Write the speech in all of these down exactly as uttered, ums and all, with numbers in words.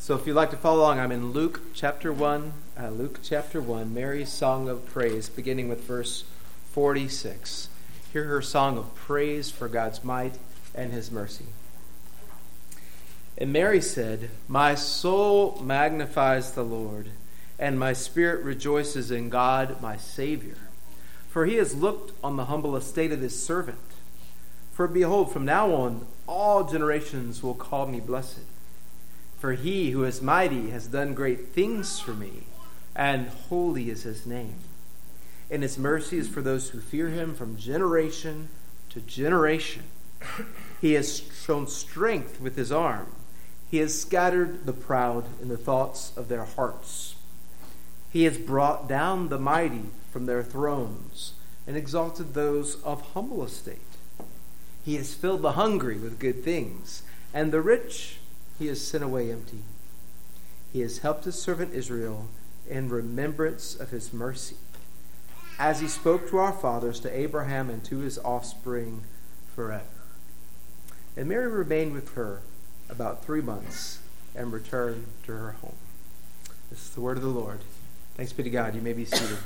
So if you'd like to follow along, I'm in Luke chapter one, uh, Luke chapter one, Mary's song of praise, beginning with verse forty-six. Hear her song of praise for God's might and his mercy. And Mary said, "My soul magnifies the Lord, and my spirit rejoices in God my Savior. For he has looked on the humble estate of his servant. For behold, from now on all generations will call me blessed. For he who is mighty has done great things for me, and holy is his name. And his mercy is for those who fear him from generation to generation. He has shown strength with his arm. He has scattered the proud in the thoughts of their hearts. He has brought down the mighty from their thrones and exalted those of humble estate. He has filled the hungry with good things, and the rich he has sent away empty. He has helped his servant Israel in remembrance of his mercy, as he spoke to our fathers, to Abraham and to his offspring forever." And Mary remained with her about three months and returned to her home. This is the word of the Lord. Thanks be to God. You may be seated.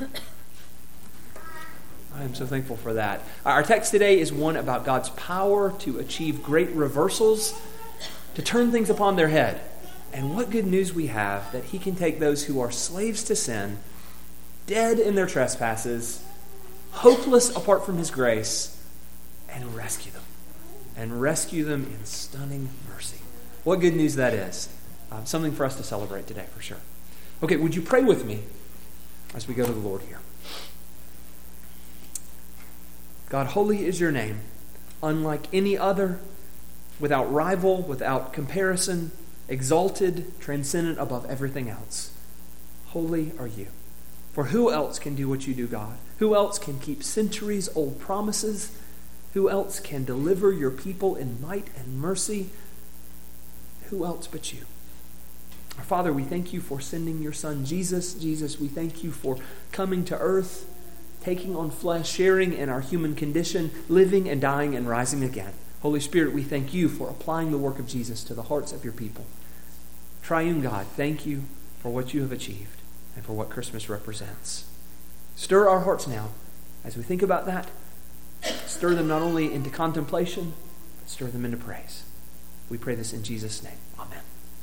I am so thankful for that. Our text today is one about God's power to achieve great reversals, to turn things upon their head. And what good news we have that he can take those who are slaves to sin, dead in their trespasses, hopeless apart from his grace, and rescue them. And rescue them in stunning mercy. What good news that is. Um, something for us to celebrate today, for sure. Okay, would you pray with me as we go to the Lord here? God, holy is your name, unlike any other, without rival, without comparison, exalted, transcendent above everything else. Holy are you. For who else can do what you do, God? Who else can keep centuries-old promises? Who else can deliver your people in might and mercy? Who else but you? Our Father, we thank you for sending your Son, Jesus. Jesus, we thank you for coming to earth, taking on flesh, sharing in our human condition, living and dying and rising again. Holy Spirit, we thank you for applying the work of Jesus to the hearts of your people. Triune God, thank you for what you have achieved and for what Christmas represents. Stir our hearts now as we think about that. Stir them not only into contemplation, but stir them into praise. We pray this in Jesus' name. Amen.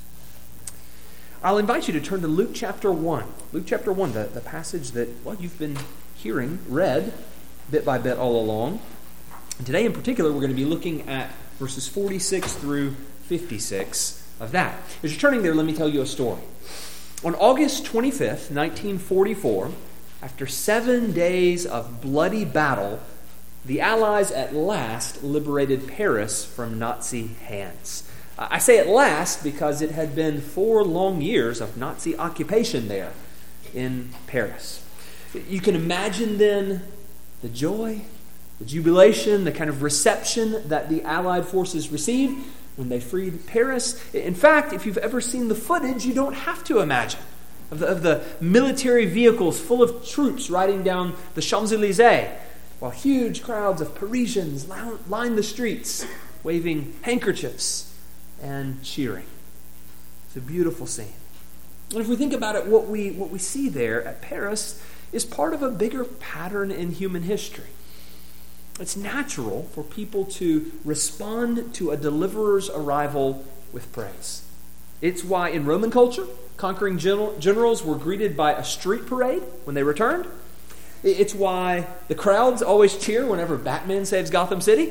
I'll invite you to turn to Luke chapter one. Luke chapter one, the, the passage that, well, you've been hearing, read, bit by bit all along. And today in particular, we're going to be looking at verses forty-six through fifty-six of that. As you're turning there, let me tell you a story. On August twenty-fifth, nineteen forty-four, after seven days of bloody battle, the Allies at last liberated Paris from Nazi hands. I say at last because it had been four long years of Nazi occupation there in Paris. You can imagine then the joy, the jubilation, the kind of reception that the Allied forces received when they freed Paris. In fact, if you've ever seen the footage, you don't have to imagine of the, of the military vehicles full of troops riding down the Champs-Élysées, while huge crowds of Parisians line the streets, waving handkerchiefs and cheering. It's a beautiful scene. And if we think about it, what we what we see there at Paris is part of a bigger pattern in human history. It's natural for people to respond to a deliverer's arrival with praise. It's why in Roman culture, conquering general, generals were greeted by a street parade when they returned. It's why the crowds always cheer whenever Batman saves Gotham City.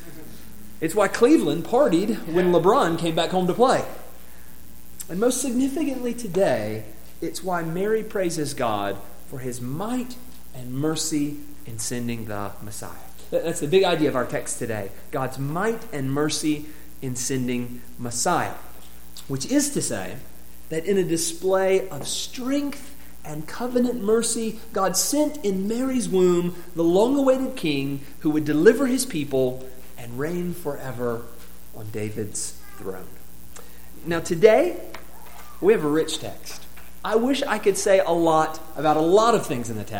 It's why Cleveland partied when LeBron came back home to play. And most significantly today, it's why Mary praises God for his might and mercy in sending the Messiah. That's the big idea of our text today. God's might and mercy in sending Messiah. Which is to say that in a display of strength and covenant mercy, God sent in Mary's womb the long-awaited king who would deliver his people and reign forever on David's throne. Now today, we have a rich text. I wish I could say a lot about a lot of things in the text,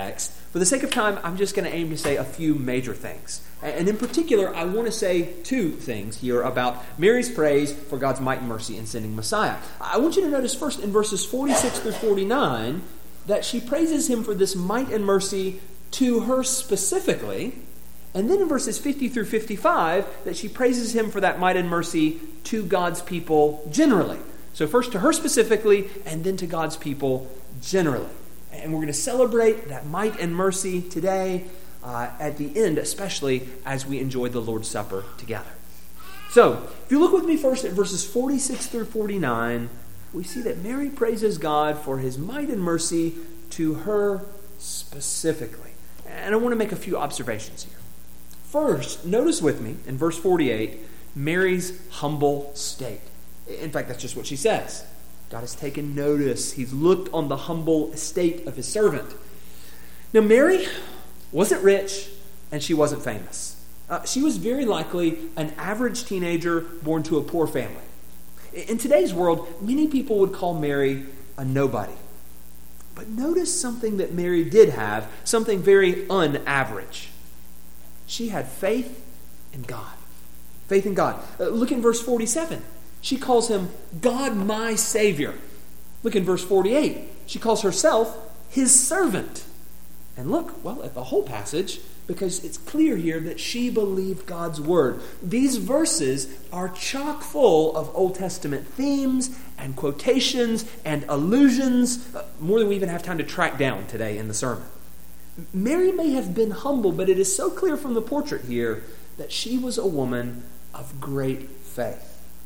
For the sake of time, I'm just going to aim to say a few major things. And in particular, I want to say two things here about Mary's praise for God's might and mercy in sending Messiah. I want you to notice first in verses forty-six through forty-nine that she praises him for this might and mercy to her specifically. And then in verses fifty through fifty-five, that she praises him for that might and mercy to God's people generally. So first to her specifically, and then to God's people generally. And we're going to celebrate that might and mercy today, uh, at the end, especially as we enjoy the Lord's Supper together. So, if you look with me first at verses forty-six through forty-nine, we see that Mary praises God for his might and mercy to her specifically. And I want to make a few observations here. First, notice with me in verse forty-eight, Mary's humble state. In fact, that's just what she says. God has taken notice. He's looked on the humble estate of his servant. Now, Mary wasn't rich, and she wasn't famous. Uh, she was very likely an average teenager born to a poor family. In today's world, many people would call Mary a nobody. But notice something that Mary did have, something very unaverage. She had faith in God. Faith in God. Uh, look in verse forty-seven. She calls him God my Savior. Look in verse forty-eight. She calls herself his servant. And look, well, at the whole passage, because it's clear here that she believed God's word. These verses are chock full of Old Testament themes and quotations and allusions, uh, more than we even have time to track down today in the sermon. Mary may have been humble, but it is so clear from the portrait here that she was a woman of great faith.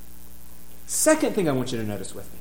Second thing I want you to notice with me.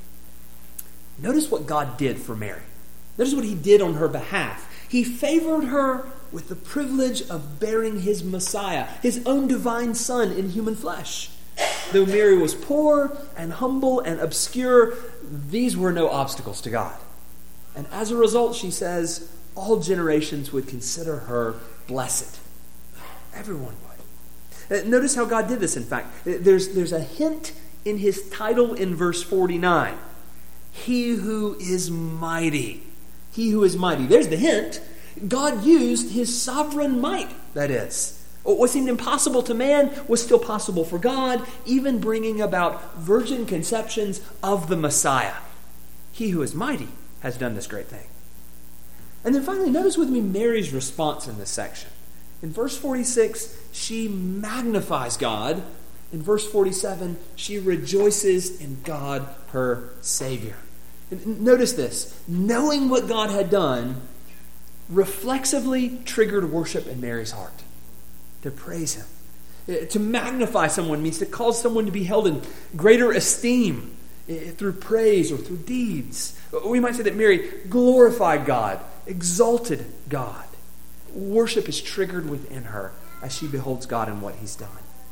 Notice what God did for Mary. Notice what he did on her behalf. He favored her with the privilege of bearing his Messiah, his own divine Son in human flesh. Though Mary was poor and humble and obscure, these were no obstacles to God. And as a result, she says, all generations would consider her blessed. Everyone would. Notice how God did this, in fact. There's, there's a hint in his title in verse forty-nine. He who is mighty. He who is mighty. There's the hint. God used his sovereign might, that is. What seemed impossible to man was still possible for God, even bringing about virgin conceptions of the Messiah. He who is mighty has done this great thing. And then finally, notice with me Mary's response in this section. In verse forty-six, she magnifies God. In verse forty-seven, she rejoices in God, her Savior. And notice this. Knowing what God had done reflexively triggered worship in Mary's heart. To praise him. To magnify someone means to cause someone to be held in greater esteem through praise or through deeds. We might say that Mary glorified God, exalted God. Worship is triggered within her as she beholds God and what he's done.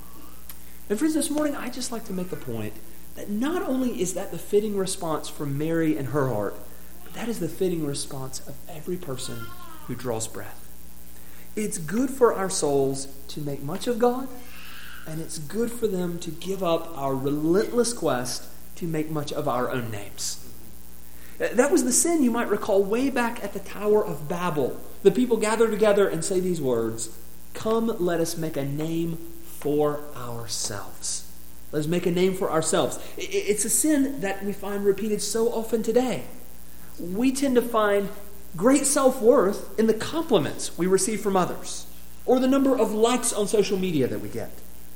And friends, this morning I'd just like to make the point that not only is that the fitting response from Mary and her heart, but that is the fitting response of every person who draws breath. It's good for our souls to make much of God, and it's good for them to give up our relentless quest to make much of our own names. That was the sin, you might recall, way back at the Tower of Babel. The people gather together and say these words, "Come, let us make a name for ourselves." Let us make a name for ourselves. It's a sin that we find repeated so often today. We tend to find great self-worth in the compliments we receive from others or the number of likes on social media that we get.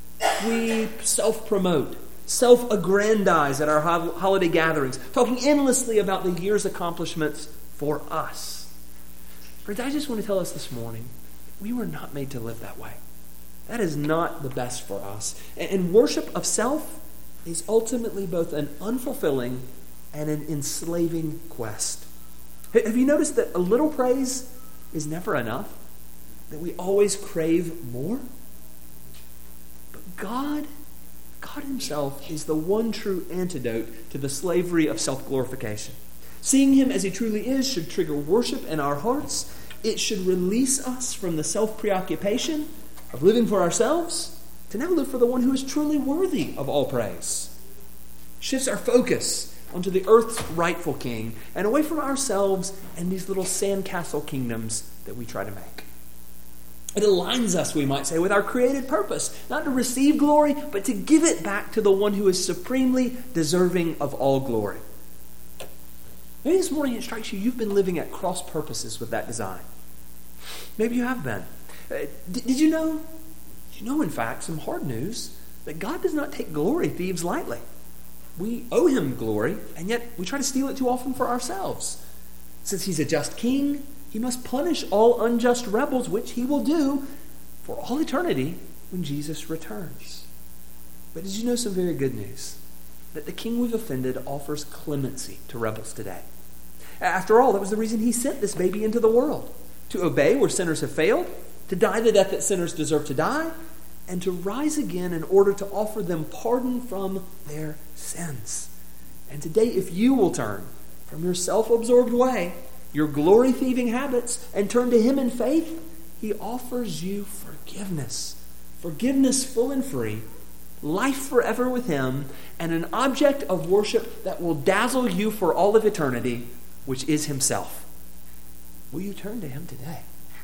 We self-promote, self-aggrandize at our holiday gatherings, talking endlessly about the year's accomplishments for us. Friends, I just want to tell us this morning, we were not made to live that way. That is not the best for us. And worship of self is ultimately both an unfulfilling and an enslaving quest. Have you noticed that a little praise is never enough? That we always crave more? But God, God himself is the one true antidote to the slavery of self-glorification. Seeing him as he truly is should trigger worship in our hearts. It should release us from the self-preoccupation of living for ourselves to now live for the one who is truly worthy of all praise. Shifts our focus onto the earth's rightful king, and away from ourselves and these little sandcastle kingdoms that we try to make. It aligns us, we might say, with our created purpose, not to receive glory, but to give it back to the one who is supremely deserving of all glory. Maybe this morning it strikes you you've been living at cross purposes with that design. Maybe you have been. Uh, did, did you know, did you know, in fact, some hard news, that God does not take glory thieves lightly. We owe him glory, and yet we try to steal it too often for ourselves. Since he's a just king, he must punish all unjust rebels, which he will do for all eternity when Jesus returns. But did you know some very good news? That the king we've offended offers clemency to rebels today. After all, that was the reason he sent this baby into the world. To obey where sinners have failed, to die the death that sinners deserve to die, and to rise again in order to offer them pardon from their sins. And today, if you will turn from your self-absorbed way, your glory-thieving habits, and turn to him in faith, he offers you forgiveness. Forgiveness full and free, life forever with him, and an object of worship that will dazzle you for all of eternity, which is himself. Will you turn to him today?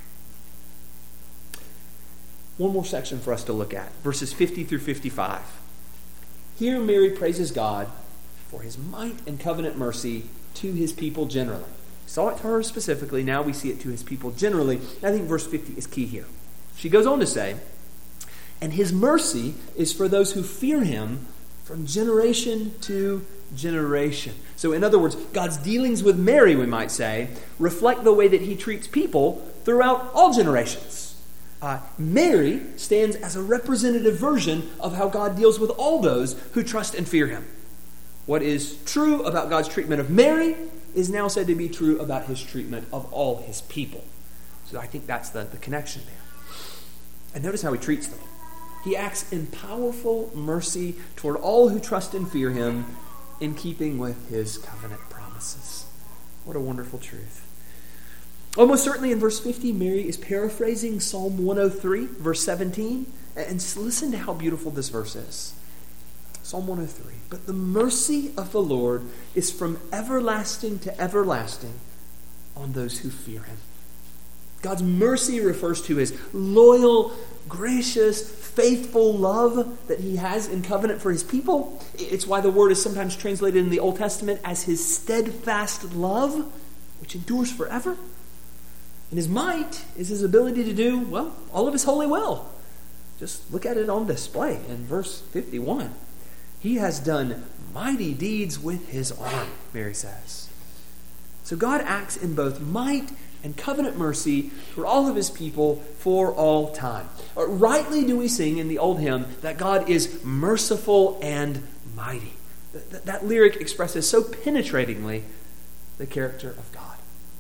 One more section for us to look at, verses fifty through fifty-five. Here Mary praises God for his might and covenant mercy to his people generally. We saw it to her specifically, now we see it to his people generally. And I think verse fifty is key here. She goes on to say, and his mercy is for those who fear him from generation to generation. So in other words, God's dealings with Mary, we might say, reflect the way that he treats people throughout all generations. Uh, Mary stands as a representative version of how God deals with all those who trust and fear him. What is true about God's treatment of Mary is now said to be true about his treatment of all his people. So I think that's the, the connection there. And notice how he treats them. He acts in powerful mercy toward all who trust and fear him in keeping with his covenant promises. What a wonderful truth. Almost certainly in verse fifty, Mary is paraphrasing Psalm one oh three, verse seventeen. And listen to how beautiful this verse is. Psalm one oh three. But the mercy of the Lord is from everlasting to everlasting on those who fear him. God's mercy refers to his loyal, gracious, faithful love that he has in covenant for his people. It's why the word is sometimes translated in the Old Testament as his steadfast love, which endures forever. And his might is his ability to do, well, all of his holy will. Just look at it on display in verse fifty-one. He has done mighty deeds with his arm, Mary says. So God acts in both might and covenant mercy for all of his people for all time. Rightly do we sing in the old hymn that God is merciful and mighty. That, that lyric expresses so penetratingly the character of God.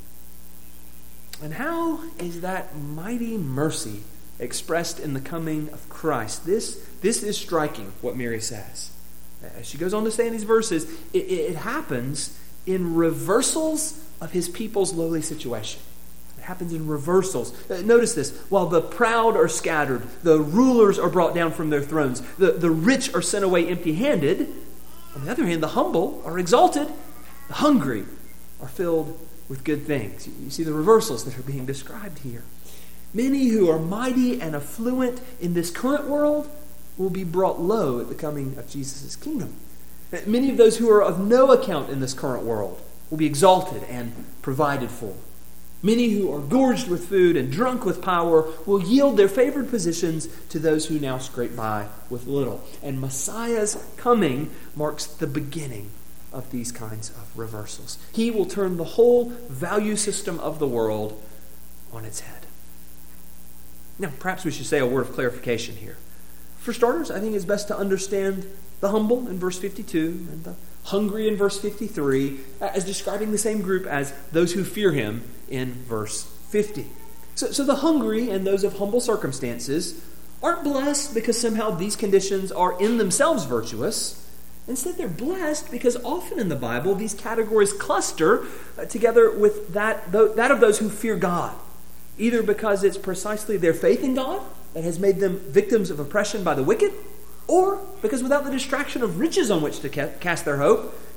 And how is that mighty mercy expressed in the coming of Christ? This, this is striking, what Mary says. As she goes on to say in these verses, it, it happens in reversals of his people's lowly situation. It happens in reversals. Notice this. While the proud are scattered, the rulers are brought down from their thrones, the, the rich are sent away empty-handed, on the other hand, the humble are exalted, the hungry are filled with good things. You see the reversals that are being described here. Many who are mighty and affluent in this current world will be brought low at the coming of Jesus' kingdom. Many of those who are of no account in this current world will be exalted and provided for. Many who are gorged with food and drunk with power will yield their favored positions to those who now scrape by with little. And Messiah's coming marks the beginning of these kinds of reversals. He will turn the whole value system of the world on its head. Now, perhaps we should say a word of clarification here. For starters, I think it's best to understand the humble in verse fifty-two and the hungry in verse fifty-three as describing the same group as those who fear him in verse fifty. So, so the hungry and those of humble circumstances aren't blessed because somehow these conditions are in themselves virtuous. Instead, they're blessed because often in the Bible, these categories cluster uh, together with that, th- that of those who fear God, either because it's precisely their faith in God that has made them victims of oppression by the wicked, or because without the distraction of riches on which to ca- cast their hope,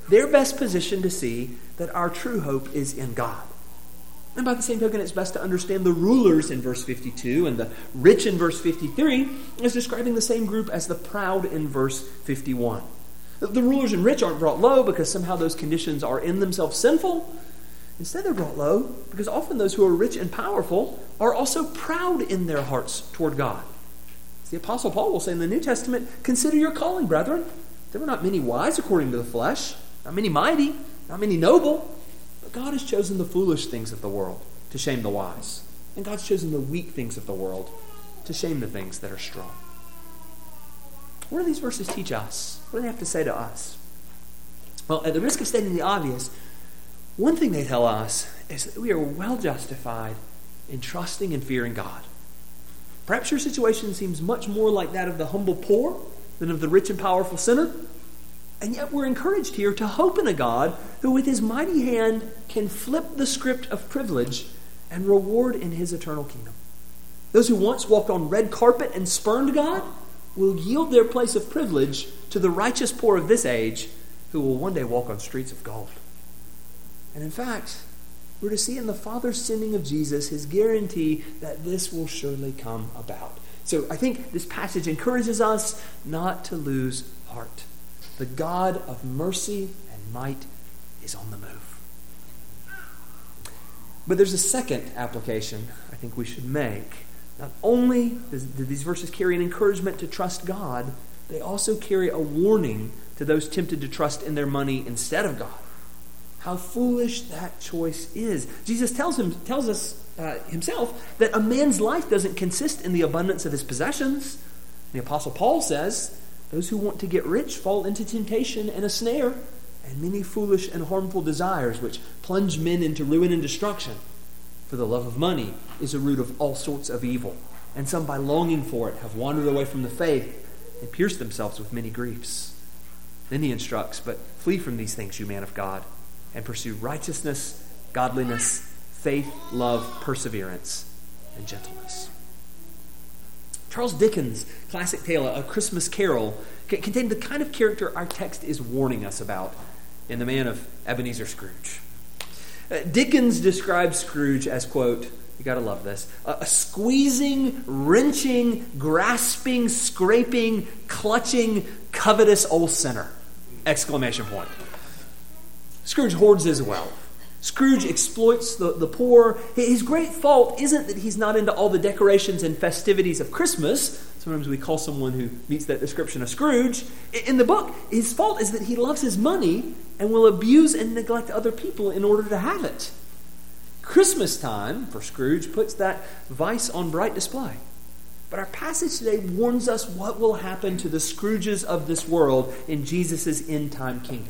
they're best positioned to see that our true hope is in God. And by the same token, it's best to understand the rulers in verse fifty-two and the rich in verse fifty-three as describing the same group as the proud in verse fifty-one. The rulers and rich aren't brought low because somehow those conditions are in themselves sinful. Instead, they're brought low because often those who are rich and powerful are also proud in their hearts toward God. As the Apostle Paul will say in the New Testament, "Consider your calling, brethren. There were not many wise according to the flesh, not many mighty, not many noble. But God has chosen the foolish things of the world to shame the wise. And God's chosen the weak things of the world to shame the things that are strong." What do these verses teach us? What do they have to say to us? Well, at the risk of stating the obvious, one thing they tell us is that we are well justified in trusting and fearing God. Perhaps your situation seems much more like that of the humble poor than of the rich and powerful sinner. And yet we're encouraged here to hope in a God who with his mighty hand can flip the script of privilege and reward in his eternal kingdom. Those who once walked on red carpet and spurned God will yield their place of privilege to the righteous poor of this age who will one day walk on streets of gold. And in fact, we're to see in the Father's sending of Jesus his guarantee that this will surely come about. So I think this passage encourages us not to lose heart. The God of mercy and might is on the move. But there's a second application I think we should make. Not only do these verses carry an encouragement to trust God, they also carry a warning to those tempted to trust in their money instead of God. How foolish that choice is. Jesus tells him, tells us uh, himself that a man's life doesn't consist in the abundance of his possessions. The Apostle Paul says, those who want to get rich fall into temptation and a snare, and many foolish and harmful desires which plunge men into ruin and destruction. For the love of money is a root of all sorts of evil, and some by longing for it have wandered away from the faith and pierced themselves with many griefs. Then he instructs, but flee from these things, you man of God, and pursue righteousness, godliness, faith, love, perseverance, and gentleness. Charles Dickens' classic tale, A Christmas Carol, contained the kind of character our text is warning us about in the man of Ebenezer Scrooge. Uh, Dickens describes Scrooge as, quote, you gotta love this, a, a squeezing, wrenching, grasping, scraping, clutching, covetous old sinner, exclamation point. Scrooge hoards his wealth. Scrooge exploits the, the poor. His great fault isn't that he's not into all the decorations and festivities of Christmas. Sometimes we call someone who meets that description a Scrooge. In the book, his fault is that he loves his money and will abuse and neglect other people in order to have it. Christmas time, for Scrooge, puts that vice on bright display. But our passage today warns us what will happen to the Scrooges of this world in Jesus' end-time kingdom.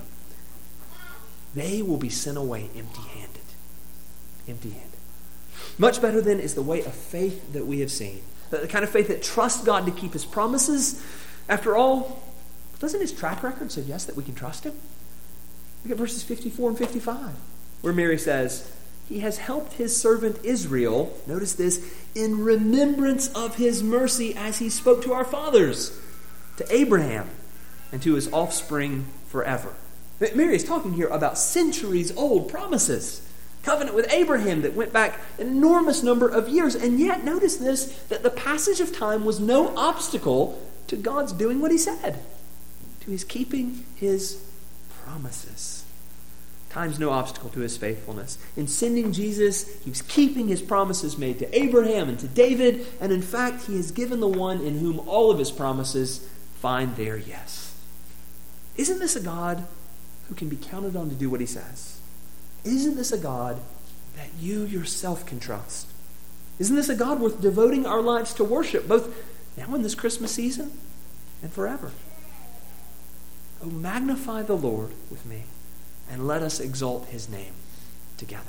They will be sent away empty-handed. Empty-handed. Much better, then, is the way of faith that we have seen. The kind of faith that trusts God to keep his promises. After all, doesn't his track record suggest that we can trust him? Look at verses fifty-four and fifty-five, where Mary says, he has helped his servant Israel, notice this, in remembrance of his mercy as he spoke to our fathers, to Abraham, and to his offspring forever. Mary is talking here about centuries-old promises. Covenant with Abraham that went back an enormous number of years. And yet, notice this, that the passage of time was no obstacle to God's doing what he said, to his keeping his promises. Time's no obstacle to his faithfulness. In sending Jesus, he was keeping his promises made to Abraham and to David. And in fact, he has given the one in whom all of his promises find their yes. Isn't this a God who can be counted on to do what he says? Isn't this a God that you yourself can trust? Isn't this a God worth devoting our lives to worship, both now in this Christmas season and forever? Oh, magnify the Lord with me, and let us exalt his name together.